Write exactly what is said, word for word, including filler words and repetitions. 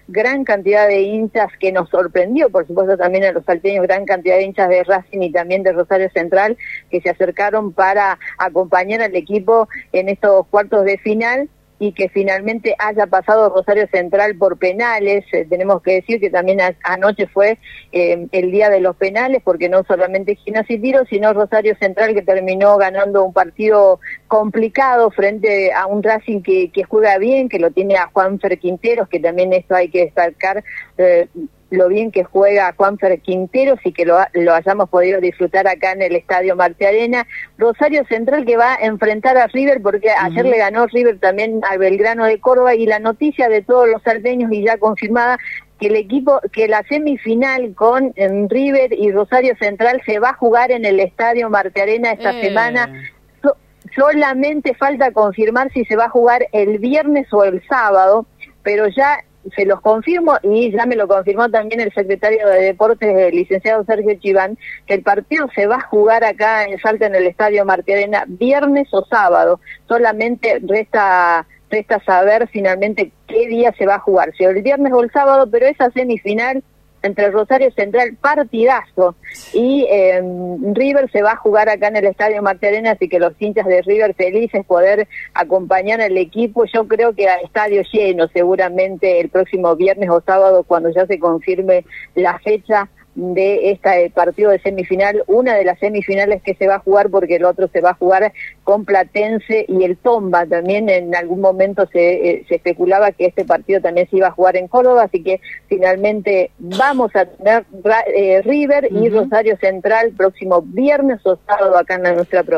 gran cantidad de hinchas que nos sorprendió, por supuesto también a los salteños, gran cantidad de hinchas de Racing y también de Rosario Central que se acercaron para acompañar al equipo en estos cuartos de final, y que finalmente haya pasado Rosario Central por penales. Eh, tenemos que decir que también a, anoche fue eh, el día de los penales, porque no solamente Gimnasia y Tiro, sino Rosario Central, que terminó ganando un partido complicado frente a un Racing que, que juega bien, que lo tiene a Juanfer Quinteros, que también esto hay que destacar, eh, lo bien que juega Juanfer Quinteros y que lo, lo hayamos podido disfrutar acá en el Estadio Marte Arena. Rosario Central que va a enfrentar a River, porque uh-huh. ayer le ganó River también a Belgrano de Córdoba, y la noticia de todos los salteños y ya confirmada, que el equipo, que la semifinal con en River y Rosario Central se va a jugar en el Estadio Marte Arena esta eh. semana. So, solamente falta confirmar si se va a jugar el viernes o el sábado, pero ya se los confirmo, y ya me lo confirmó también el secretario de Deportes, el licenciado Sergio Chiván, que el partido se va a jugar acá en Salta, en el Estadio Marte Arena, viernes o sábado. Solamente resta resta saber finalmente qué día se va a jugar, si el viernes o el sábado, pero esa semifinal entre Rosario Central, partidazo, y eh, River se va a jugar acá en el Estadio Marte Arena, así que los hinchas de River felices poder acompañar al equipo. Yo creo que a estadio lleno seguramente el próximo viernes o sábado, cuando ya se confirme la fecha de este partido de semifinal, una de las semifinales que se va a jugar, porque el otro se va a jugar con Platense y el Tomba. También en algún momento se, eh, se especulaba que este partido también se iba a jugar en Córdoba, así que finalmente vamos a tener eh, River y uh-huh. Rosario Central próximo viernes o sábado acá en nuestra provincia.